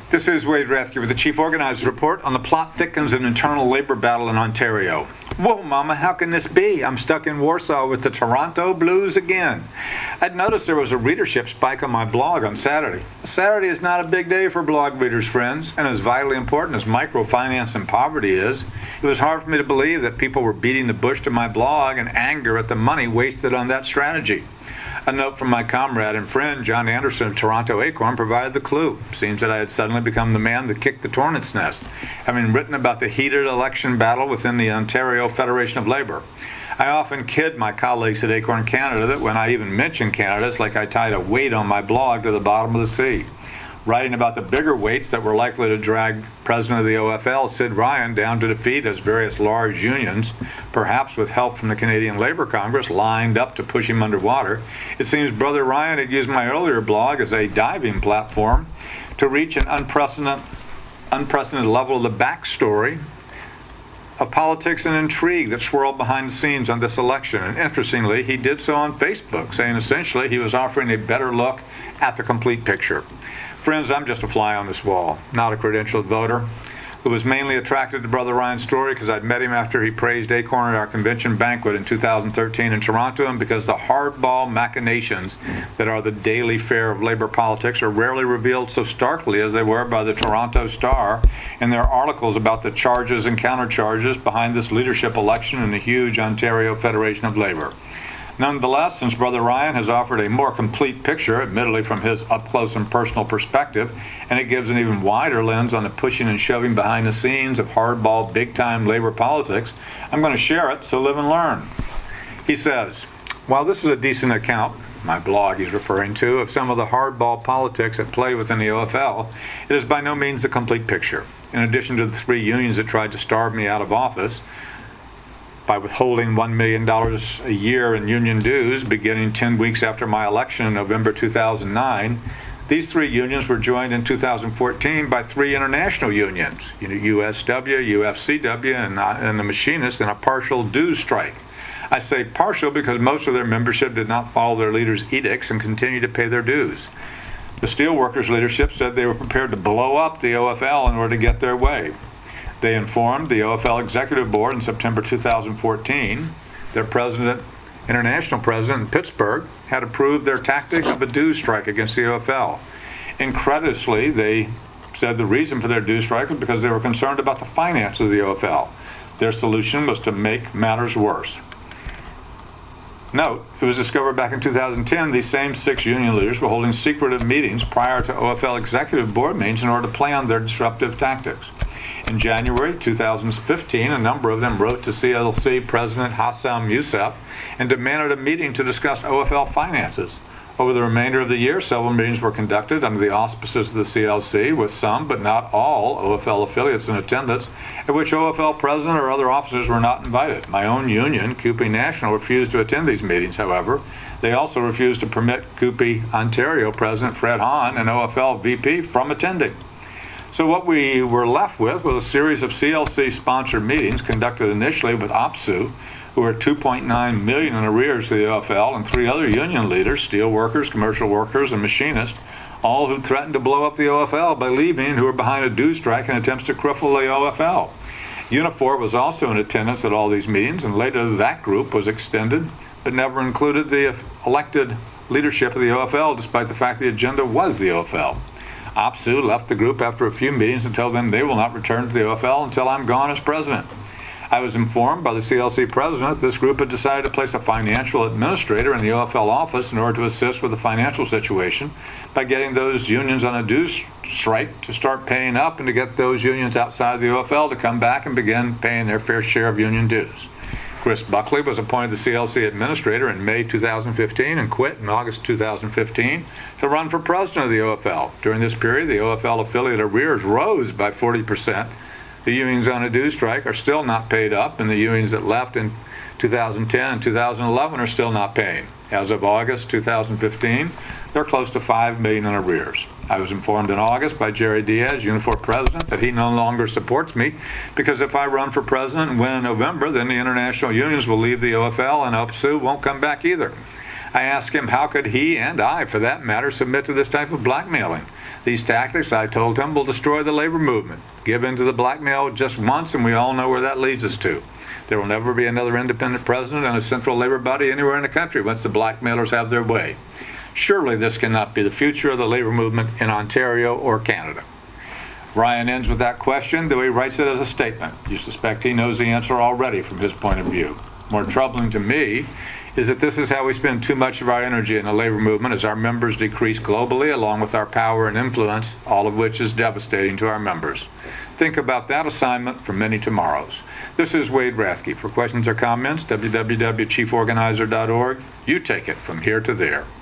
This is Wade Rathke with the Chief Organizer's Report on the plot thickens an internal labor battle in Ontario. Whoa, Mama, how can this be? I'm stuck in Warsaw with the Toronto Blues again. I'd noticed there was a readership spike on my blog on Saturday. Saturday is not a big day for blog readers, friends, and as vitally important as microfinance and poverty is, it was hard for me to believe that people were beating the bush to my blog in anger at the money wasted on that strategy. A note from my comrade and friend, John Anderson of Toronto Acorn, provided the clue. Seems that I had suddenly become the man that kicked the hornet's nest, having written about the heated election battle within the Ontario Federation of Labour. I often kid my colleagues at Acorn Canada that when I even mention Canada, it's like I tied a weight on my blog to the bottom of the sea. Writing about the bigger weights that were likely to drag President of the OFL, Sid Ryan, down to defeat as various large unions, perhaps with help from the Canadian Labour Congress, lined up to push him underwater, it seems Brother Ryan had used my earlier blog as a diving platform to reach an unprecedented level of the backstory of politics and intrigue that swirled behind the scenes on this election. And interestingly, he did so on Facebook, saying essentially he was offering a better look at the complete picture. Friends, I'm just a fly on this wall, not a credentialed voter, who was mainly attracted to Brother Ryan's story because I'd met him after he praised Acorn at our convention banquet in 2013 in Toronto, and because the hardball machinations that are the daily fare of labor politics are rarely revealed so starkly as they were by the Toronto Star in their articles about the charges and countercharges behind this leadership election in the huge Ontario Federation of Labour. Nonetheless, since Brother Ryan has offered a more complete picture, admittedly from his up-close and personal perspective, and it gives an even wider lens on the pushing and shoving behind the scenes of hardball, big-time labor politics, I'm going to share it, so live and learn. He says, while this is a decent account, my blog he's referring to, of some of the hardball politics at play within the OFL, it is by no means the complete picture. In addition to the three unions that tried to starve me out of office, by withholding $1 million a year in union dues beginning 10 weeks after my election in November 2009, these three unions were joined in 2014 by three international unions, USW, UFCW, and the machinists in a partial dues strike. I say partial because most of their membership did not follow their leaders' edicts and continued to pay their dues. The steelworkers' leadership said they were prepared to blow up the OFL in order to get their way. They informed the OFL Executive Board in September 2014 their international president in Pittsburgh had approved their tactic of a dues strike against the OFL. Incredulously, they said the reason for their dues strike was because they were concerned about the finances of the OFL. Their solution was to make matters worse. Note, it was discovered back in 2010 these same six union leaders were holding secretive meetings prior to OFL Executive Board meetings in order to plan their disruptive tactics. In January 2015, a number of them wrote to CLC President Hassam Youssef and demanded a meeting to discuss OFL finances. Over the remainder of the year, several meetings were conducted under the auspices of the CLC, with some, but not all, OFL affiliates in attendance, at which OFL president or other officers were not invited. My own union, CUPE National, refused to attend these meetings, however. They also refused to permit CUPE Ontario President Fred Hahn and OFL VP from attending. So what we were left with was a series of CLC-sponsored meetings conducted initially with OPSU, who are $2.9 million in arrears to the OFL, and three other union leaders, steel workers, commercial workers, and machinists, all who threatened to blow up the OFL by leaving, who were behind a dues strike in attempts to cripple the OFL. Unifor was also in attendance at all these meetings, and later that group was extended, but never included the elected leadership of the OFL, despite the fact the agenda was the OFL. OPSU left the group after a few meetings and told them they will not return to the OFL until I'm gone as president. I was informed by the CLC president that this group had decided to place a financial administrator in the OFL office in order to assist with the financial situation by getting those unions on a dues strike to start paying up and to get those unions outside the OFL to come back and begin paying their fair share of union dues. Chris Buckley was appointed the CLC administrator in May 2015 and quit in August 2015 to run for president of the OFL. During this period, the OFL affiliate arrears rose by 40%. The unions on a dues strike are still not paid up, and the unions that left in 2010 and 2011 are still not paying. As of August 2015, they're close to $5 million in arrears. I was informed in August by Jerry Diaz, Unifor president, that he no longer supports me because if I run for president and win in November, then the international unions will leave the OFL and OPSU won't come back either. I asked him how could he, and I, for that matter, submit to this type of blackmailing. These tactics, I told him, will destroy the labor movement. Give in to the blackmail just once, and we all know where that leads us to. There will never be another independent president and a central labor body anywhere in the country once the blackmailers have their way. Surely this cannot be the future of the labor movement in Ontario or Canada. Ryan ends with that question, though he writes it as a statement. You suspect he knows the answer already from his point of view. More troubling to me is that this is how we spend too much of our energy in the labor movement as our members decrease globally along with our power and influence, all of which is devastating to our members. Think about that assignment for many tomorrows. This is Wade Rathke. For questions or comments, www.chieforganizer.org. You take it from here to there.